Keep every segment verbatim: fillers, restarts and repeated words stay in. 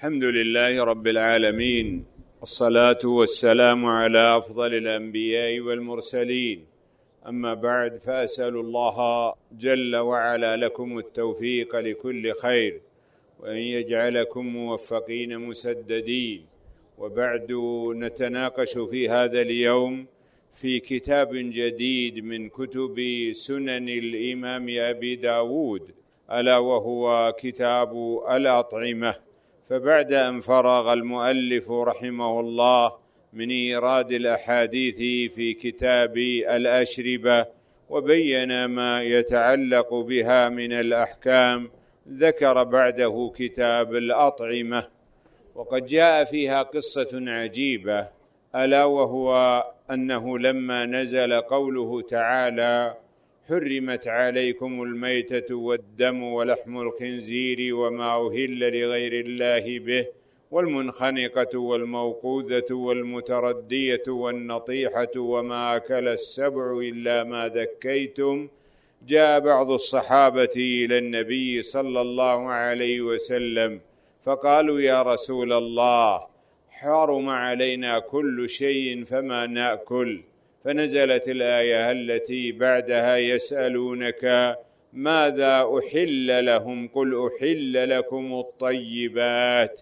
الحمد لله رب العالمين، والصلاة والسلام على أفضل الأنبياء والمرسلين. أما بعد، فأسأل الله جل وعلا لكم التوفيق لكل خير، وأن يجعلكم موفقين مسددين. وبعد، نتناقش في هذا اليوم في كتاب جديد من كتب سنن الإمام أبي داود، ألا وهو كتاب الأطعمة. فبعد أن فرغ المؤلف رحمه الله من إيراد الأحاديث في كتاب الأشربة وبين ما يتعلق بها من الأحكام، ذكر بعده كتاب الأطعمة، وقد جاء فيها قصة عجيبة، ألا وهو أنه لما نزل قوله تعالى: حرمت عليكم الميتة والدم ولحم الخنزير وما أهل لغير الله به والمنخنقة والموقوذة والمتردية والنطيحة وما أكل السبع إلا ما ذكيتم، جاء بعض الصحابة إلى النبي صلى الله عليه وسلم فقالوا: يا رسول الله، حرم علينا كل شيء فما نأكل؟ فنزلت الآية التي بعدها: يسألونك ماذا أحل لهم قل أحل لكم الطيبات.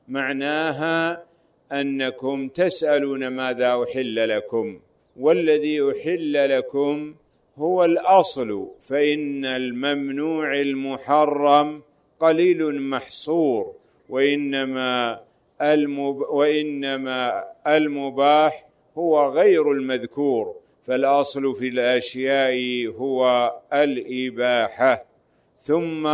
معناها أنكم تسألون ماذا أحل لكم، والذي أحل لكم هو الأصل، فإن الممنوع المحرم قليل محصور، وإنما المب... وإنما المباح هو غير المذكور، فالأصل في الأشياء هو الإباحة. ثم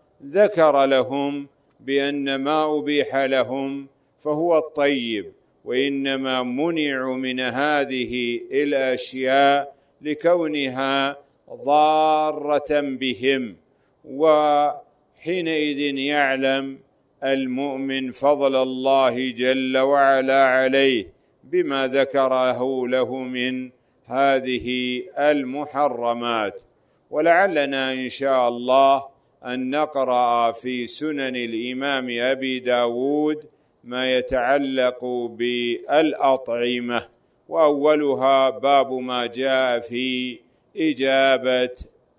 ذكر لهم بأن ما أبيح لهم فهو الطيب، وإنما منعوا من هذه الأشياء لكونها ضارة بهم، وحينئذ يعلم المؤمن فضل الله جل وعلا عليه بما ذكره له من هذه المحرمات. ولعلنا إن شاء الله أن نقرأ في سنن الإمام أبي داود ما يتعلق بالأطعمة، وأولها باب ما جاء في إجابة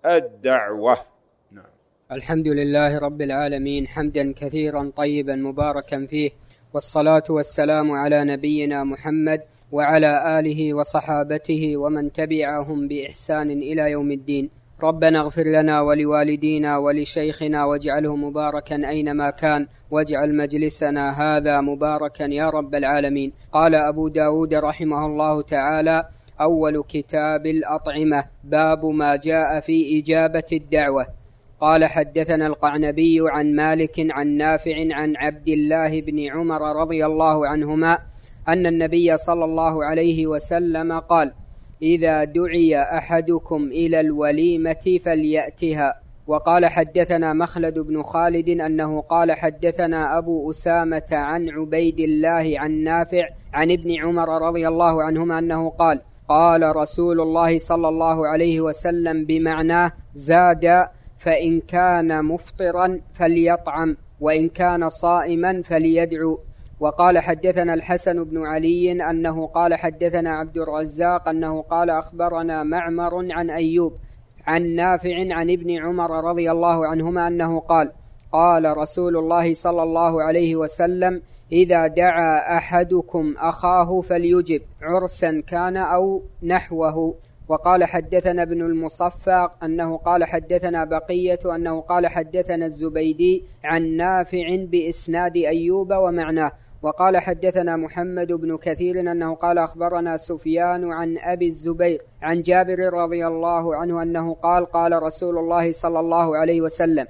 الدعوة. نعم. الحمد لله رب العالمين، حمدا كثيرا طيبا مباركا فيه، والصلاة والسلام على نبينا محمد وعلى آله وصحابته ومن تبعهم بإحسان إلى يوم الدين. ربنا اغفر لنا ولوالدينا ولشيخنا واجعله مباركا أينما كان، واجعل مجلسنا هذا مباركا يا رب العالمين. قال أبو داود رحمه الله تعالى: أول كتاب الأطعمة، باب ما جاء في إجابة الدعوة. قال: حدثنا القعنبي عن مالك عن نافع عن عبد الله بن عمر رضي الله عنهما أن النبي صلى الله عليه وسلم قال: إذا دعي أحدكم إلى الوليمة فليأتها. وقال: حدثنا مخلد بن خالد أنه قال: حدثنا أبو أسامة عن عبيد الله عن نافع عن ابن عمر رضي الله عنهما أنه قال: قال رسول الله صلى الله عليه وسلم بمعناه: زاد: فإن كان مفطرا فليطعم، وإن كان صائما فليدعو. وقال: حدثنا الحسن بن علي أنه قال: حدثنا عبد الرزاق أنه قال: أخبرنا معمر عن أيوب عن نافع عن ابن عمر رضي الله عنهما أنه قال: قال رسول الله صلى الله عليه وسلم: إذا دعا أحدكم أخاه فليجب، عرسا كان أو نحوه. وقال: حدثنا ابن المصفى أنه قال: حدثنا بقية أنه قال: حدثنا الزبيدي عن نافع بإسناد أيوب ومعناه. وقال: حدثنا محمد بن كثير أنه قال: أخبرنا سفيان عن أبي الزبير عن جابر رضي الله عنه أنه قال: قال رسول الله صلى الله عليه وسلم: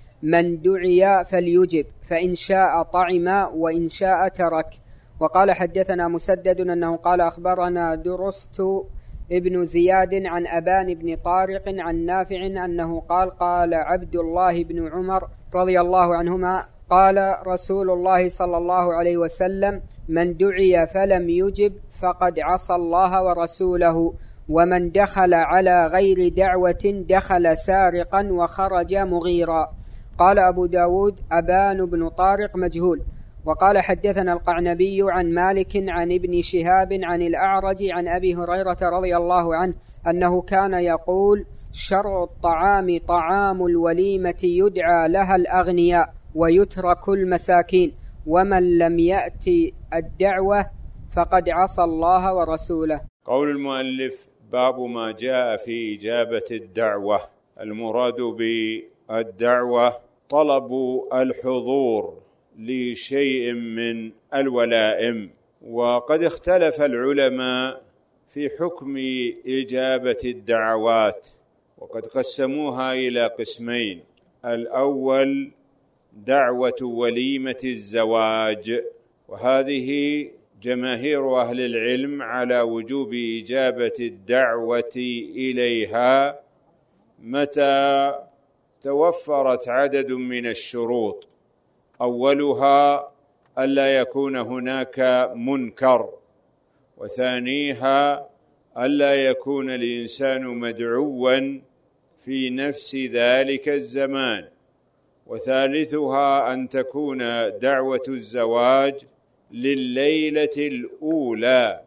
من دعي فليجب، فإن شاء طعم وإن شاء ترك. وقال: حدثنا مسدد أنه قال: أخبرنا درست ابن زياد عن أبان بن طارق عن نافع أنه قال: قال عبد الله بن عمر رضي الله عنهما: قال رسول الله صلى الله عليه وسلم: من دعي فلم يجب فقد عصى الله ورسوله، ومن دخل على غير دعوة دخل سارقا وخرج مغيرا. قال أبو داود: أبان بن طارق مجهول. وقال حدثنا القعنبي عن مالك عن ابن شهاب عن الأعرج عن أبي هريرة رضي الله عنه أنه كان يقول شرع الطعام طعام الوليمة يدعى لها الأغنياء ويترك المساكين، ومن لم يأتي الدعوة فقد عصى الله ورسوله. قول المؤلف: باب ما جاء في إجابة الدعوة. المراد بالدعوة طلب الحضور لشيء من الولائم، وقد اختلف العلماء في حكم إجابة الدعوات، وقد قسموها إلى قسمين: الأول دعوة وليمة الزواج، وهذه جماهير أهل العلم على وجوب إجابة الدعوة إليها متى توفرت عدد من الشروط. أولها ألا يكون هناك منكر، وثانيها ألا يكون الإنسان مدعوا في نفس ذلك الزمان، وثالثها أن تكون دعوة الزواج لليلة الأولى،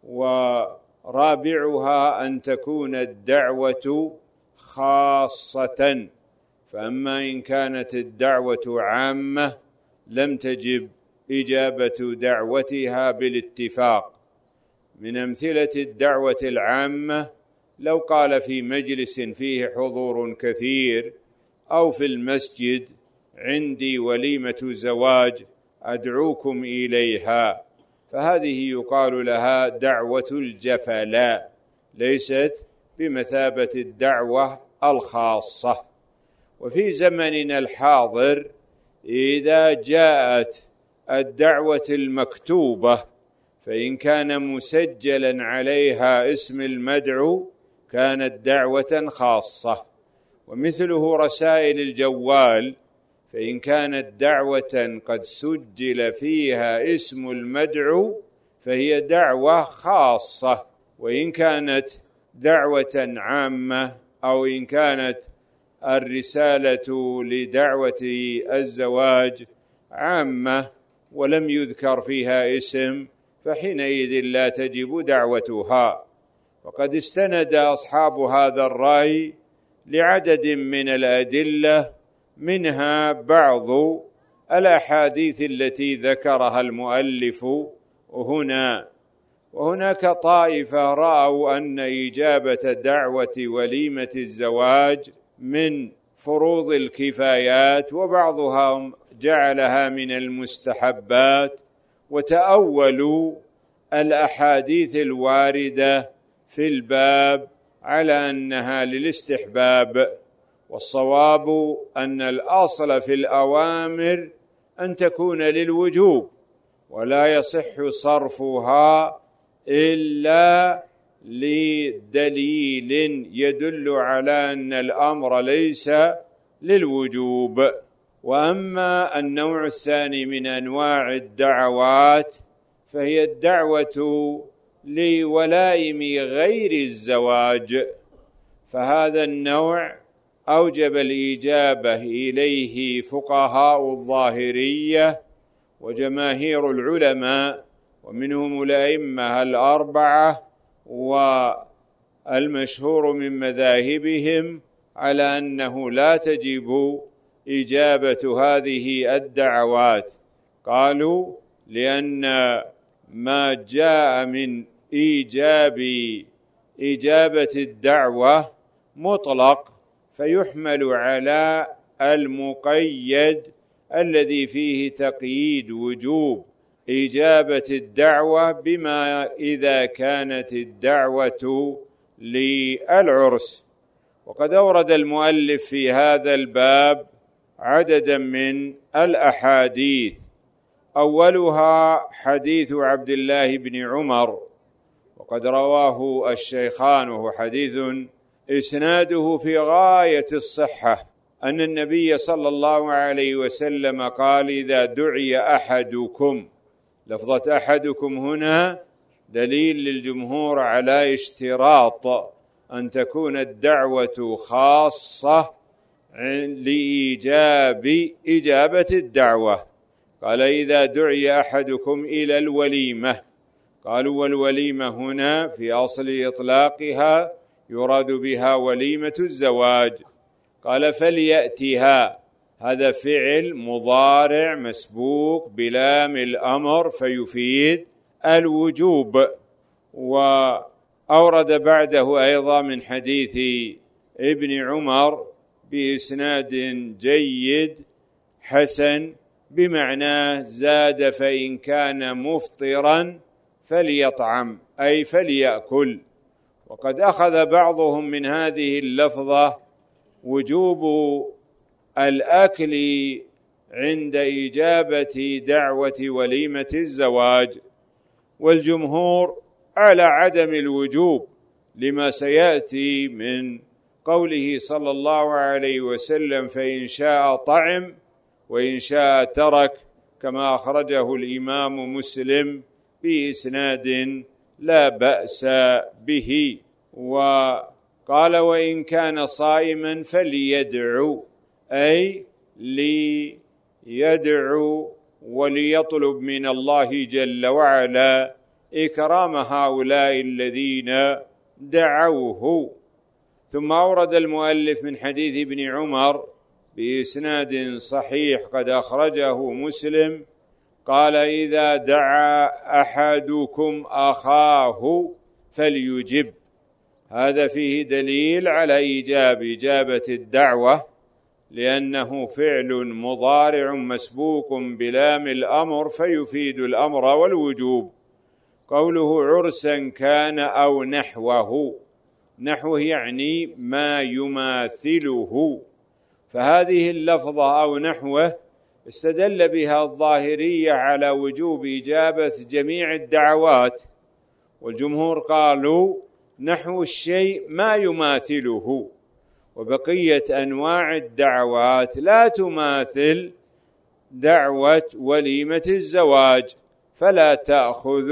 ورابعها أن تكون الدعوة خاصة. فأما إن كانت الدعوة عامة لم تجب إجابة دعوتها بالاتفاق. من أمثلة الدعوة العامة لو قال في مجلس فيه حضور كثير أو في المسجد: عندي وليمة زواج أدعوكم إليها، فهذه يقال لها دعوة الجفلاء، ليست بمثابة الدعوة الخاصة. وفي زمننا الحاضر إذا جاءت الدعوة المكتوبة فإن كان مسجلا عليها اسم المدعو كانت دعوة خاصة، ومثله رسائل الجوال، فإن كانت دعوة قد سجل فيها اسم المدعو فهي دعوة خاصة. وإن كانت دعوة عامة أو إن كانت الرسالة لدعوة الزواج عامة ولم يذكر فيها اسم فحينئذ لا تجب دعوتها. وقد استند أصحاب هذا الرأي لعدد من الأدلة، منها بعض الأحاديث التي ذكرها المؤلف هنا. وهناك طائفة رأوا أن إجابة دعوة وليمة الزواج من فروض الكفايات، وبعضهم جعلها من المستحبات، وتأولوا الأحاديث الواردة في الباب على أنها للاستحباب. والصواب أن الأصل في الأوامر أن تكون للوجوب، ولا يصح صرفها إلا لدليل يدل على أن الأمر ليس للوجوب. وأما النوع الثاني من أنواع الدعوات فهي الدعوة لولائم غير الزواج، فهذا النوع أوجب الإجابة إليه فقهاء الظاهرية وجماهير العلماء، ومنهم الأئمة الأربعة، والمشهور من مذاهبهم على أنه لا تجب إجابة هذه الدعوات. قالوا لأن ما جاء من إيجاب إجابة الدعوة مطلق فيحمل على المقيد الذي فيه تقييد وجوب إجابة الدعوة، بما إذا كانت الدعوة للعرس. وقد أورد المؤلف في هذا الباب عددا من الأحاديث، أولها حديث عبد الله بن عمر، وقد رواه الشيخان، وهو حديث إسناده في غاية الصحة، أن النبي صلى الله عليه وسلم قال: إذا دعي أحدكم، لفظة أحدكم هنا دليل للجمهور على اشتراط أن تكون الدعوة خاصة لإيجاب إجابة الدعوة، قال إذا دعي أحدكم إلى الوليمة. قالوا والوليمة هنا في أصل إطلاقها يراد بها وليمة الزواج. قال فليأتها، هذا فعل مضارع مسبوق بلام الأمر فيفيد الوجوب. وأورد بعده أيضا من حديث ابن عمر بإسناد جيد حسن بمعنى زاد فإن كان مفطرا فليطعم أي فليأكل. وقد أخذ بعضهم من هذه اللفظة وجوب الأكل عند إجابة دعوة وليمة الزواج، والجمهور على عدم الوجوب لما سيأتي من قوله صلى الله عليه وسلم فإن شاء طعم وإن شاء ترك، كما أخرجه الإمام مسلم بإسناد لا بأس به. وقال وإن كان صائما فليدعو أي ليدعو وليطلب من الله جل وعلا إكرام هؤلاء الذين دعوه. ثم أورد المؤلف من حديث ابن عمر بإسناد صحيح قد أخرجه مسلم قال إذا دعا أحدكم أخاه فليجب. هذا فيه دليل على إيجاب إجابة الدعوة، لأنه فعل مضارع مسبوق بلام الأمر فيفيد الأمر والوجوب. قوله عرسا كان أو نحوه، نحوه يعني ما يماثله، فهذه اللفظة أو نحوه استدل بها الظاهرية على وجوب إجابة جميع الدعوات، والجمهور قالوا نحو الشيء ما يماثله، وبقية أنواع الدعوات لا تماثل دعوة وليمة الزواج فلا تأخذ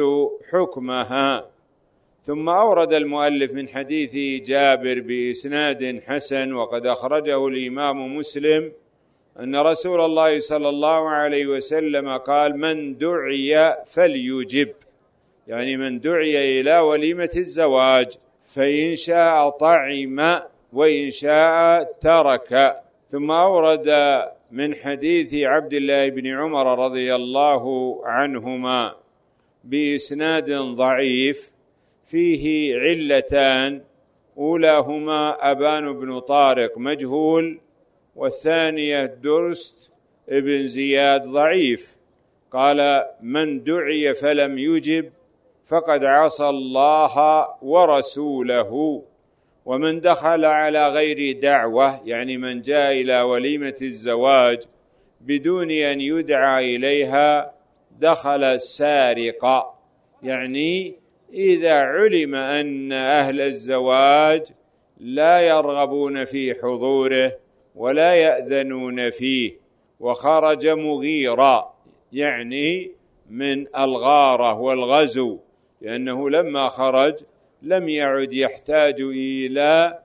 حكمها. ثم أورد المؤلف من حديث جابر بإسناد حسن وقد أخرجه الإمام مسلم أن رسول الله صلى الله عليه وسلم قال من دعي فليجب، يعني من دعي إلى وليمة الزواج فإن شاء طعم وإن شاء ترك. ثم أورد من حديث عبد الله بن عمر رضي الله عنهما بإسناد ضعيف فيه علتان، أولاهما أبان بن طارق مجهول، والثانية درست ابن زياد ضعيف. قال من دعي فلم يجب فقد عصى الله ورسوله، ومن دخل على غير دعوة يعني من جاء إلى وليمة الزواج بدون أن يدعى إليها دخل سارقا، يعني إذا علم أن أهل الزواج لا يرغبون في حضوره ولا يأذنون فيه وخرج مغيرا، يعني من الغارة والغزو، لأنه لما خرج لم يعد يحتاج إلى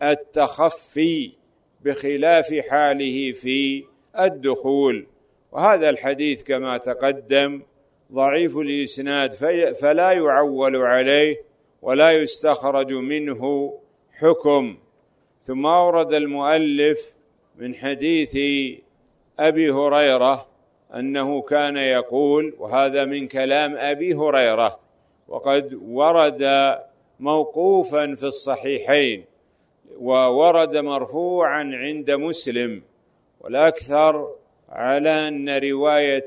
التخفي بخلاف حاله في الدخول. وهذا الحديث كما تقدم ضعيف الإسناد فلا يعول عليه ولا يستخرج منه حكم. ثم أورد المؤلف من حديث أبي هريرة أنه كان يقول، وهذا من كلام أبي هريرة وقد ورد موقوفا في الصحيحين وورد مرفوعا عند مسلم، والأكثر على أن رواية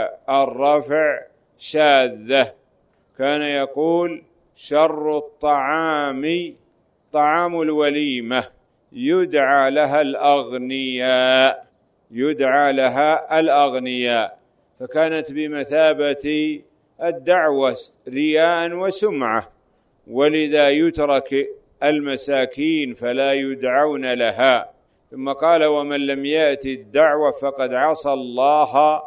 الرفع شاذة. كان يقول شر الطعام طعام الوليمة يدعى لها الأغنياء، يدعى لها الأغنياء، فكانت بمثابة الدعوة رياء وسمعة، ولذا يترك المساكين فلا يدعون لها. ثم قال ومن لم يأتي الدعوة فقد عصى الله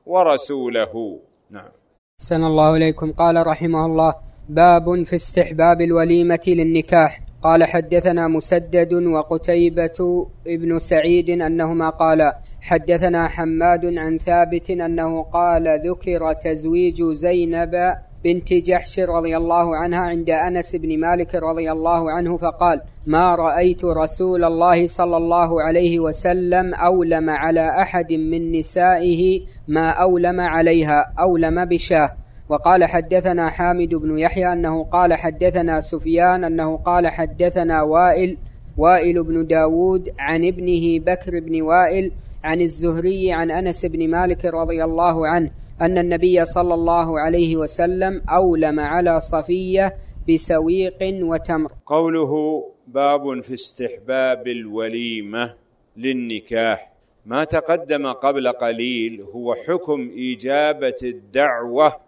ورسوله. نعم. أحسن الله إليكم. قال رحمه الله باب في استحباب الوليمة للنكاح. قال حدثنا مسدد وقتيبة ابن سعيد أنهما قال حدثنا حماد عن ثابت أنه قال ذكر تزويج زينب بنت جحش رضي الله عنها عند أنس بن مالك رضي الله عنه فقال ما رأيت رسول الله صلى الله عليه وسلم أولم على أحد من نسائه ما أولم عليها أولم بشاه. وقال حدثنا حامد بن يحيى أنه قال حدثنا سفيان أنه قال حدثنا وائل وائل بن داود عن ابنه بكر بن وائل عن الزهري عن أنس بن مالك رضي الله عنه أن النبي صلى الله عليه وسلم أولم على صفية بسويق وتمر. قوله باب في استحباب الوليمة للنكاح، ما تقدم قبل قليل هو حكم إجابة الدعوة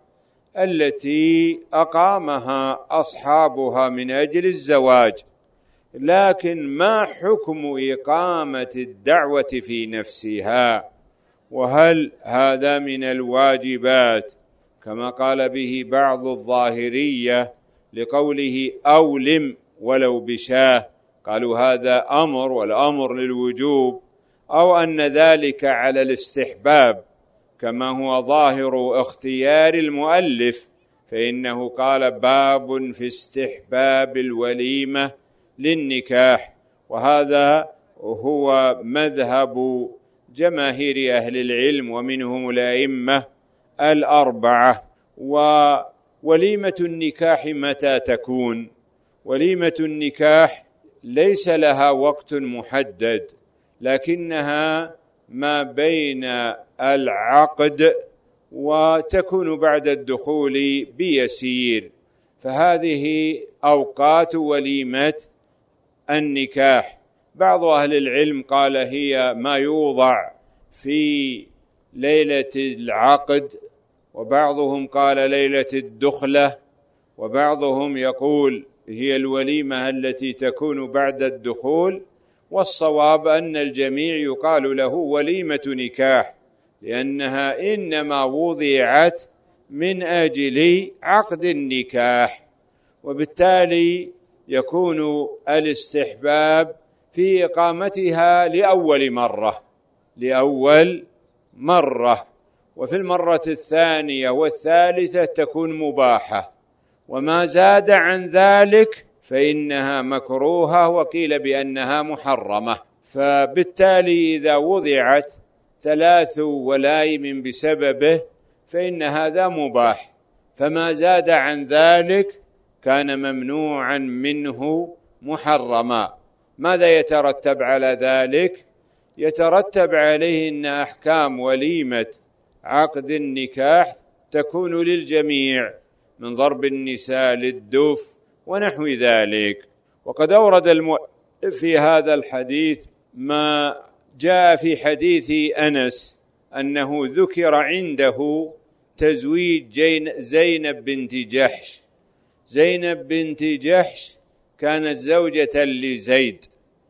التي أقامها أصحابها من أجل الزواج، لكن ما حكم إقامة الدعوة في نفسها؟ وهل هذا من الواجبات كما قال به بعض الظاهرية لقوله أولم ولو بشاه؟ قالوا هذا أمر والأمر للوجوب، أو أن ذلك على الاستحباب كما هو ظاهر اختيار المؤلف، فإنه قال باب في استحباب الوليمة للنكاح، وهذا هو مذهب جماهير أهل العلم ومنهم الأئمة الأربعة. ووليمة النكاح متى تكون؟ وليمة النكاح ليس لها وقت محدد، لكنها ما بين العقد وتكون بعد الدخول بيسير، فهذه أوقات وليمة النكاح. بعض أهل العلم قال هي ما يوضع في ليلة العقد، وبعضهم قال ليلة الدخلة، وبعضهم يقول هي الوليمة التي تكون بعد الدخول، والصواب أن الجميع يقال له وليمة نكاح، لأنها إنما وضعت من أجل عقد النكاح، وبالتالي يكون الاستحباب في إقامتها لأول مرة لأول مرة وفي المرة الثانية والثالثة تكون مباحة، وما زاد عن ذلك فإنها مكروهة، وقيل بأنها محرمة. فبالتالي إذا وضعت ثلاث ولايم بسببه فإن هذا مباح، فما زاد عن ذلك كان ممنوعا منه محرما. ماذا يترتب على ذلك؟ يترتب عليه أن أحكام وليمة عقد النكاح تكون للجميع من ضرب النساء للدف ونحو ذلك. وقد أورد المؤلف في هذا الحديث ما جاء في حديث أنس أنه ذكر عنده تزويج زينب بنت جحش. زينب بنت جحش كانت زوجة لزيد،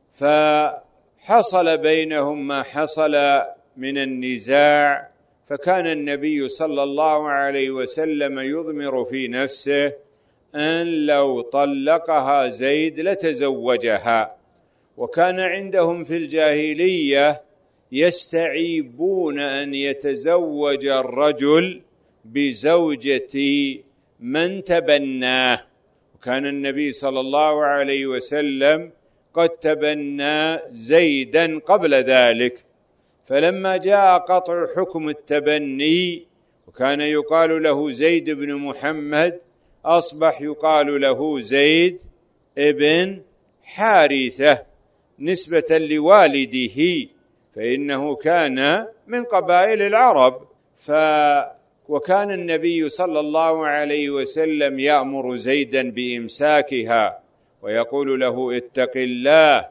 فحصل بينهم ما حصل من النزاع، فكان النبي صلى الله عليه وسلم يضمر في نفسه أن لو طلقها زيد لتزوجها. وكان عندهم في الجاهلية يستعيبون أن يتزوج الرجل بزوجة من تبناه، وكان النبي صلى الله عليه وسلم قد تبنى زيدا قبل ذلك، فلما جاء قطع حكم التبني وكان يقال له زيد بن محمد أصبح يقال له زيد ابن حارثة نسبة لوالده، فإنه كان من قبائل العرب. ف وكان النبي صلى الله عليه وسلم يأمر زيدا بإمساكها ويقول له اتق الله،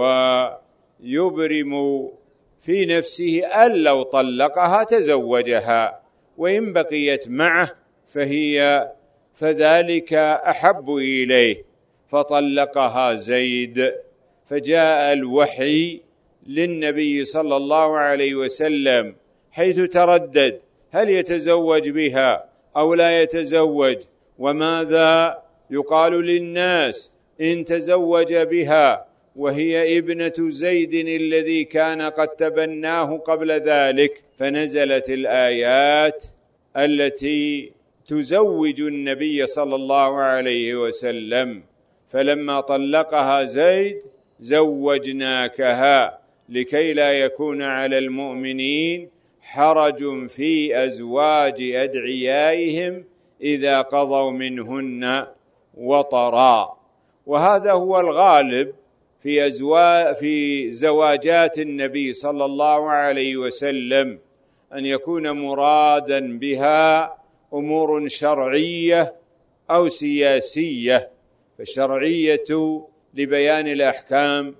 ويبرم في نفسه أن لو طلقها تزوجها، وإن بقيت معه فهي فذلك أحب إليه، فطلقها زيد. فجاء الوحي للنبي صلى الله عليه وسلم حيث تردد هل يتزوج بها أو لا يتزوج، وماذا يقال للناس، إن تزوج بها وهي ابنة زيد الذي كان قد تبناه قبل ذلك، فنزلت الآيات التي تزوج النبي صلى الله عليه وسلم، فلما طلقها زيد زوجناكها لكي لا يكون على المؤمنين حرج في أزواج أدعيائهم إذا قضوا منهن وطرا. وهذا هو الغالب في أزواج في زواجات النبي صلى الله عليه وسلم، أن يكون مرادا بها أمور شرعية أو سياسية، فالشرعية لبيان الأحكام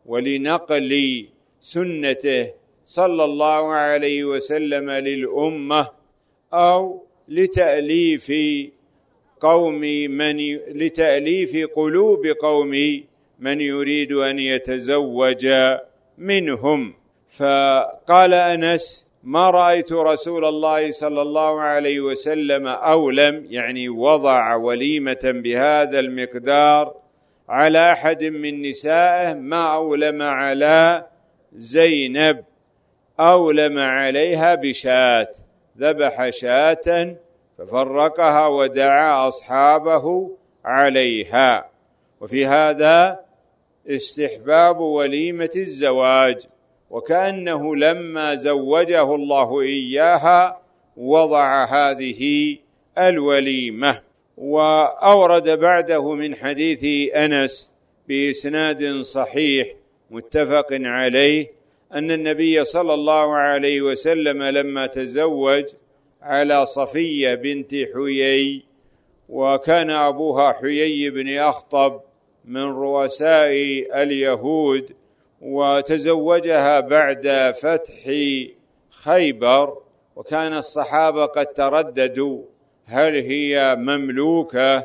ولنقل سنته صلى الله عليه وسلم للأمة، أو لتأليف قوم من لتأليف قلوب قوم من يريد أن يتزوج منهم. فقال أنس: ما رأيت رسول الله صلى الله عليه وسلم أولم، يعني وضع وليمة بهذا المقدار على أحد من نسائه ما أولم على زينب، أولم عليها بشاة، ذبح شاة ففرقها ودعا أصحابه عليها. وفي هذا استحباب وليمة الزواج، وكأنه لما زوجه الله إياها وضع هذه الوليمة. وأورد بعده من حديث أنس بإسناد صحيح متفق عليه أن النبي صلى الله عليه وسلم لما تزوج على صفية بنت حيي، وكان أبوها حيي بن أخطب من رؤساء اليهود، وتزوجها بعد فتح خيبر، وكان الصحابة قد ترددوا هل هي مملوكة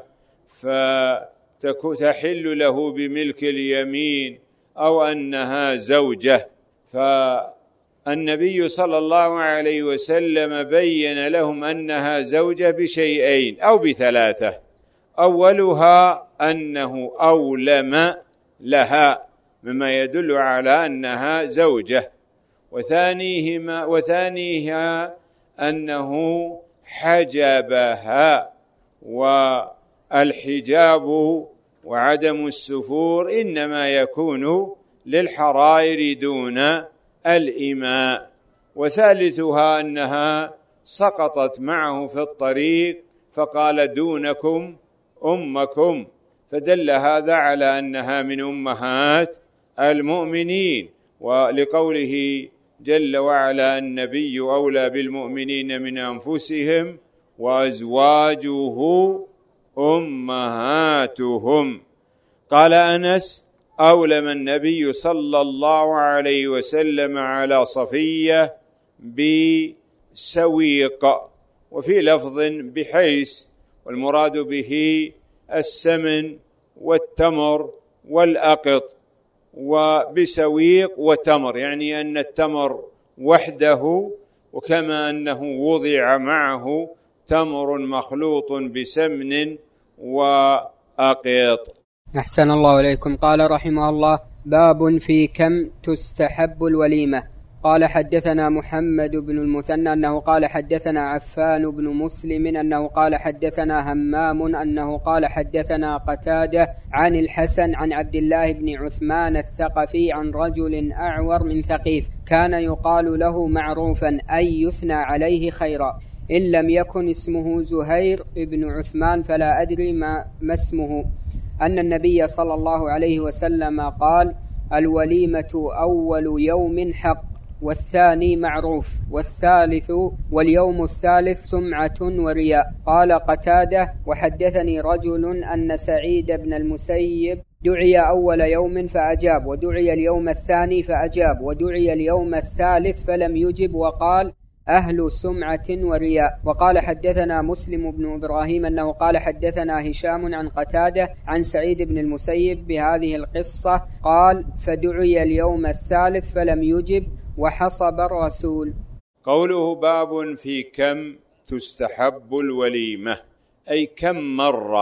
فتحل له بملك اليمين أو أنها زوجة، فالنبي صلى الله عليه وسلم بين لهم أنها زوجة بشيئين أو بثلاثة: أولها أنه أولم لها مما يدل على أنها زوجة، وثانيهما وثانيها أنه حجبها، والحجاب وعدم السفور إنما يكون للحرائر دون الإماء، وثالثها أنها سقطت معه في الطريق فقال دونكم أمكم، فدل هذا على أنها من أمهات المؤمنين، ولقوله جل وعلا: النبي أولى بالمؤمنين من أنفسهم وأزواجه أمهاتهم. قال أنس: أولم النبي صلى الله عليه وسلم على صفية بسويق، وفي لفظ بحيث، والمراد به السمن والتمر والأقط، وبسويق وتمر، يعني أن التمر وحده، وكما أنه وضع معه تمر مخلوط بسمن وأقط. أحسن الله إليكم. قال رحمه الله: باب في كم تستحب الوليمة. قال: حدثنا محمد بن المثنى أنه قال حدثنا عفان بن مسلم أنه قال حدثنا همام أنه قال حدثنا قتادة عن الحسن عن عبد الله بن عثمان الثقفي عن رجل أعور من ثقيف كان يقال له معروفا أي يثنى عليه خيرا، إن لم يكن اسمه زهير بن عثمان فلا أدري ما, ما اسمه، أن النبي صلى الله عليه وسلم قال: الوليمة أول يوم حق، والثاني معروف، والثالث واليوم الثالث سمعة ورياء. قال قتادة: وحدثني رجل أن سعيد بن المسيب دعي أول يوم فأجاب، ودعي اليوم الثاني فأجاب، ودعي اليوم الثالث فلم يجب، وقال: أهل سمعة ورياء. وقال حدثنا مسلم بن إبراهيم أنه قال حدثنا هشام عن قتادة عن سعيد بن المسيب بهذه القصة قال: فدعي اليوم الثالث فلم يجب وحصب الرسول. قوله باب في كم تستحب الوليمة، أي كم مرة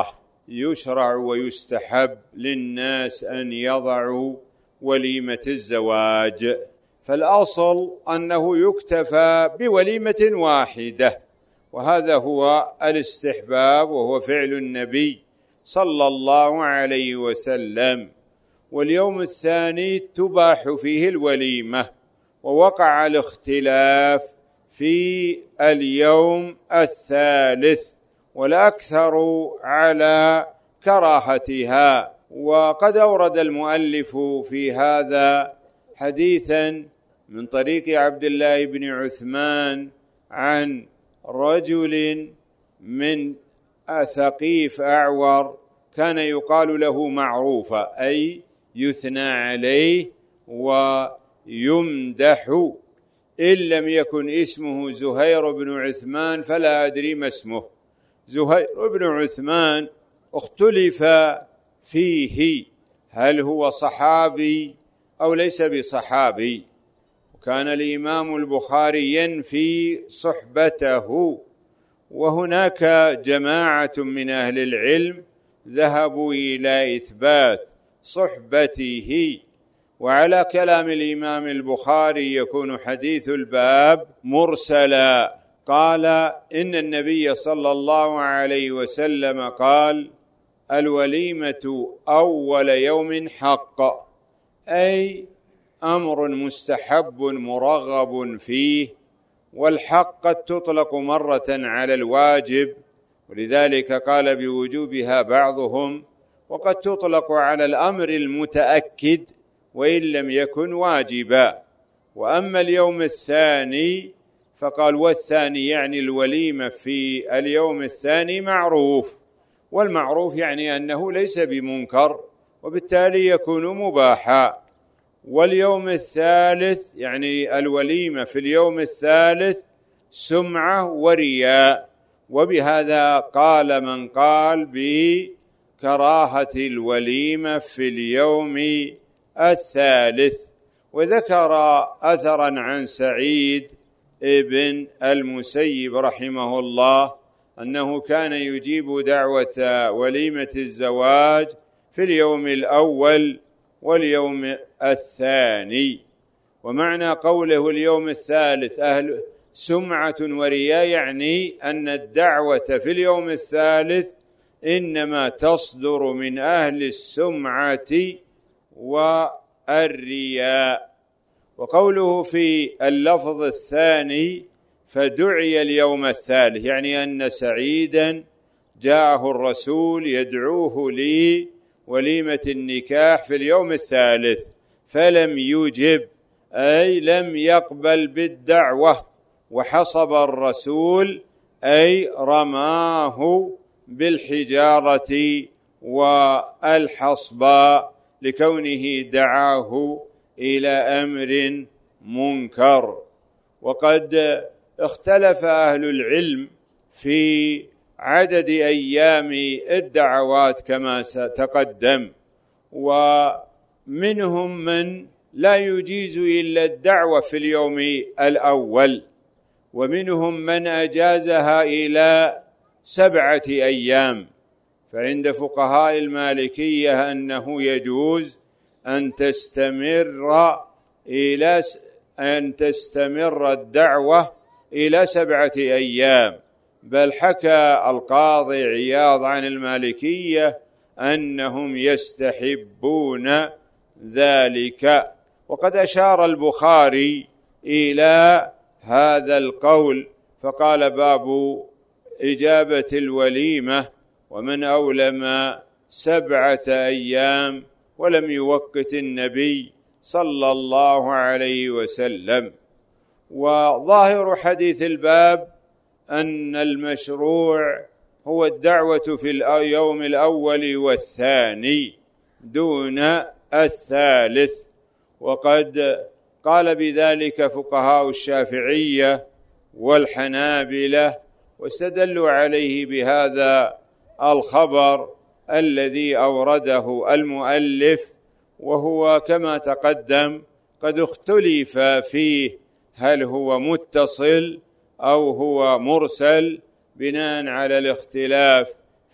يشرع ويستحب للناس أن يضعوا وليمة الزواج، فالأصل أنه يكتفى بوليمة واحدة، وهذا هو الاستحباب، وهو فعل النبي صلى الله عليه وسلم. واليوم الثاني تباح فيه الوليمة، ووقع الاختلاف في اليوم الثالث، والأكثر على كراهتها. وقد أورد المؤلف في هذا حديثا من طريق عبد الله بن عثمان عن رجل من ثقيف أعور كان يقال له معروفة، أي يثنى عليه ويمدح، إن لم يكن اسمه زهير بن عثمان فلا أدري ما اسمه. زهير بن عثمان اختلف فيه هل هو صحابي أو ليس بصحابي، وكان الإمام البخاري ينفي صحبته، وهناك جماعة من أهل العلم ذهبوا إلى إثبات صحبته. وعلى كلام الإمام البخاري يكون حديث الباب مرسلا. قال إن النبي صلى الله عليه وسلم قال: الوليمة أول يوم حق، أي أمر مستحب مرغب فيه، والحق قد تطلق مرة على الواجب، ولذلك قال بوجوبها بعضهم، وقد تطلق على الأمر المتأكد وإن لم يكن واجبا. وأما اليوم الثاني فقال: والثاني يعني الوليمة في اليوم الثاني معروف، والمعروف يعني أنه ليس بمنكر، وبالتالي يكون مباحا. واليوم الثالث يعني الوليمة في اليوم الثالث سمعة ورياء، وبهذا قال من قال بكراهة الوليمة في اليوم الثالث. وذكر أثرا عن سعيد ابن المسيب رحمه الله أنه كان يجيب دعوة وليمة الزواج في اليوم الأول واليوم الثاني. ومعنى قوله اليوم الثالث أهل سمعة ورياء يعني أن الدعوة في اليوم الثالث إنما تصدر من أهل السمعة والرياء. وقوله في اللفظ الثاني فدعي اليوم الثالث يعني أن سعيدا جاءه الرسول يدعوه لوليمة النكاح في اليوم الثالث فلم يجب، أي لم يقبل بالدعوة، وحصب الرسول أي رماه بالحجارة والحصباء لكونه دعاه إلى أمر منكر. وقد اختلف أهل العلم في عدد أيام الدعوات كما ستقدم، ومنهم من لا يجيز إلا الدعوة في اليوم الأول، ومنهم من أجازها إلى سبعة أيام. فعند فقهاء المالكية أنه يجوز أن تستمر إلى أن تستمر الدعوة إلى سبعة أيام، بل حكى القاضي عياض عن المالكية أنهم يستحبون ذلك. وقد أشار البخاري إلى هذا القول فقال: باب إجابة الوليمة، ومن أولم سبعة أيام، ولم يوقت النبي صلى الله عليه وسلم. وظاهر حديث الباب أن المشروع هو الدعوة في اليوم الأول والثاني دون الثالث، وقد قال بذلك فقهاء الشافعية والحنابلة، واستدلوا عليه بهذا الخبر الذي أورده المؤلف، وهو كما تقدم قد اختلف فيه هل هو متصل أو هو مرسل بناء على الاختلاف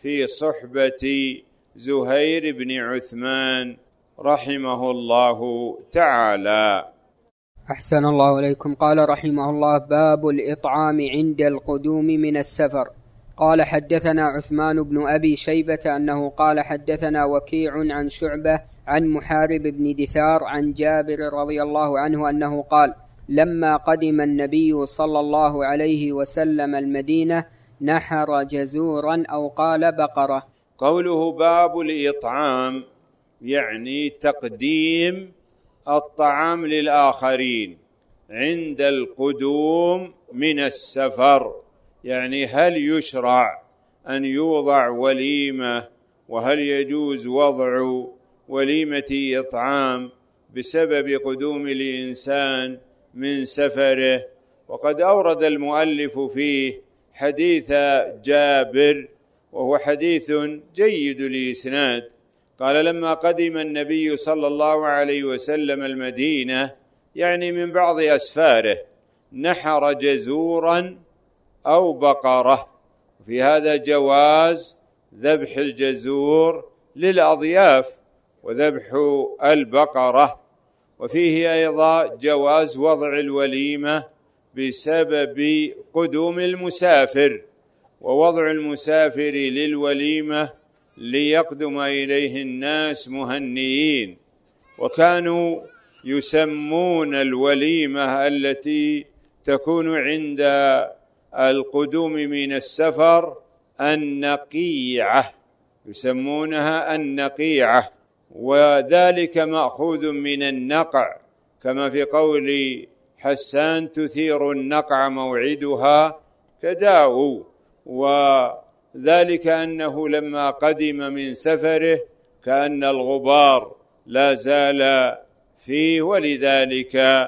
في صحبة زهير بن عثمان رحمه الله تعالى. أحسن الله إليكم. قال رحمه الله: باب الإطعام عند القدوم من السفر. قال: حدثنا عثمان بن أبي شيبة أنه قال حدثنا وكيع عن شعبة عن محارب بن دثار عن جابر رضي الله عنه أنه قال: لما قدم النبي صلى الله عليه وسلم المدينة نحر جزورا أو قال بقرة. قوله باب الإطعام يعني تقديم الطعام للآخرين عند القدوم من السفر، يعني هل يشرع أن يوضع وليمة، وهل يجوز وضع وليمة إطعام بسبب قدوم الإنسان من سفره. وقد أورد المؤلف فيه حديث جابر، وهو حديث جيد الإسناد. قال: لما قدم النبي صلى الله عليه وسلم المدينة، يعني من بعض أسفاره، نحر جزورا أو بقرة. في هذا جواز ذبح الجزور للأضياف وذبح البقرة، وفيه أيضا جواز وضع الوليمة بسبب قدوم المسافر، ووضع المسافر للوليمة ليقدم إليه الناس مهنيين. وكانوا يسمون الوليمة التي تكون عند القدوم من السفر النقيعة، يسمونها النقيعة، وذلك مأخوذ من النقع، كما في قول حسان: تثير النقع موعدها كداء. وذلك أنه لما قدم من سفره كأن الغبار لا زال فيه، ولذلك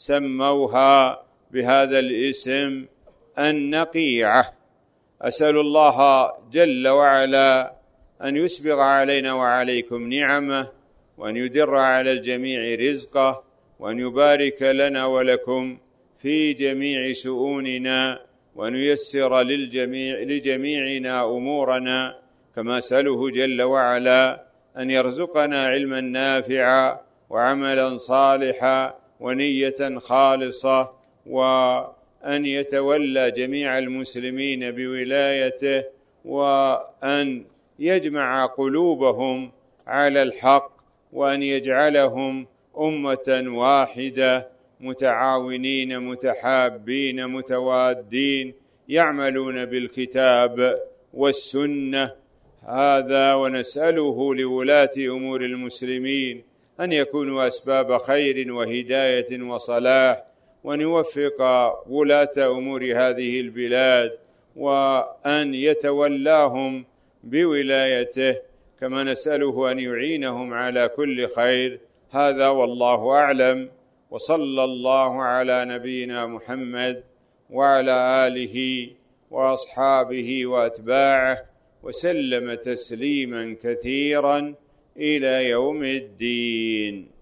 سموها بهذا الاسم النقيعة. أسأل الله جل وعلا أن يسبغ علينا وعليكم نعمه، وأن يدر على الجميع رزقه، وأن يبارك لنا ولكم في جميع شؤوننا، وأن ييسر للجميع لجميعنا أمورنا. كما أسأله جل وعلا أن يرزقنا علما نافعا وعملا صالحا ونية خالصة، وأن يتولى جميع المسلمين بولايته، وأن يجمع قلوبهم على الحق، وأن يجعلهم أمة واحدة متعاونين متحابين متوادين يعملون بالكتاب والسنة. هذا ونسأله لولاة أمور المسلمين أن يكونوا أسباب خير وهداية وصلاح، وأن يوفق ولاة أمور هذه البلاد، وأن يتولاهم بولايته، كما نسأله أن يعينهم على كل خير. هذا والله أعلم، وصلى الله على نبينا محمد وعلى آله وأصحابه وأتباعه وسلم تسليما كثيرا إلى يوم الدين.